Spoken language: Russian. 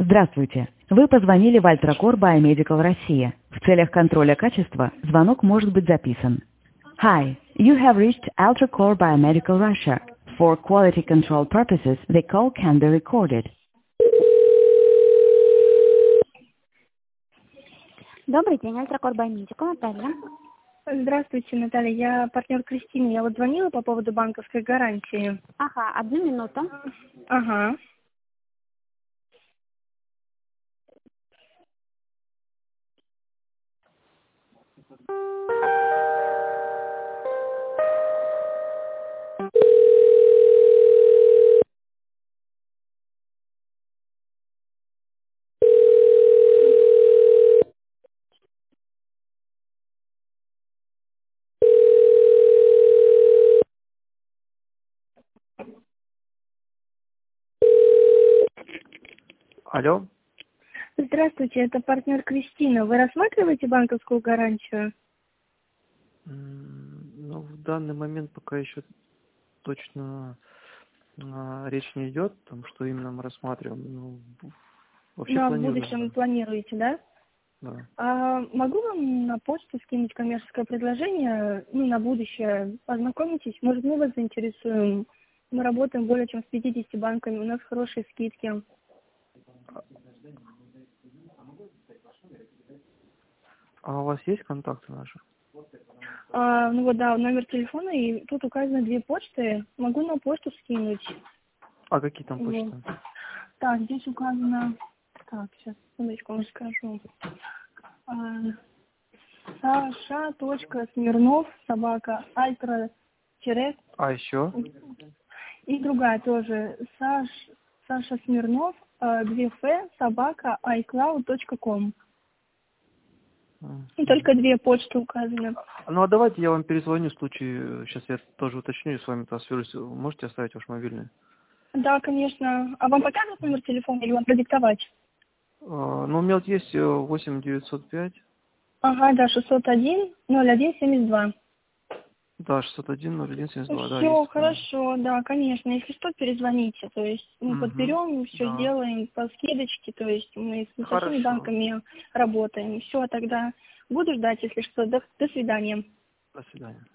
Здравствуйте. Вы позвонили в Альтракор Biomedical Россия. В целях контроля качества звонок может быть записан. Hi, you have reached Altracor Biomedical Russia. For quality control purposes, the call can be recorded. Добрый день, Альтракор Biomedical, Наталья. Здравствуйте, Наталья. Я партнер Кристины. Я вот звонила по поводу банковской гарантии. Ага, 1 минуту. Ага. Алло. Здравствуйте, это партнер Кристина. Вы рассматриваете банковскую гарантию? Ну, в данный момент пока еще точно речь не идет, потому что именно мы рассматриваем. Ну, вообще Ну, а в планируем. будущем планируете, да? Да. Могу вам на почту скинуть коммерческое предложение, на будущее. Познакомитесь, может, мы вас заинтересуем. Мы работаем более чем с 50 банками, у нас хорошие скидки. А у вас есть контакты наши? Номер телефона, и тут указаны 2 почты. Могу на почту скинуть. А какие там Вот. почты? Так, здесь указано... Так, сейчас, секундочку, вам скажу. Саша.Смирнов, собака, альтра, А еще? и другая тоже. Саша Смирнов, 2F, собака, iCloud.com. И только 2 почты указаны. Ну, а давайте я вам перезвоню в случае, сейчас я тоже уточню и с вами свяжусь. Можете оставить ваш мобильный? Да, конечно. А вам показывать номер телефона или вам продиктовать? Ну, у меня вот есть 8905. Ага, да, 601 01 72. Да, 601 01 72. Да, Все, есть. хорошо, да, конечно. Если что, перезвоните. То есть мы подберем, все Да. сделаем по скидочке. То есть мы со всеми Хорошо. банками работаем. Все, тогда буду ждать, если что. До свидания. До свидания.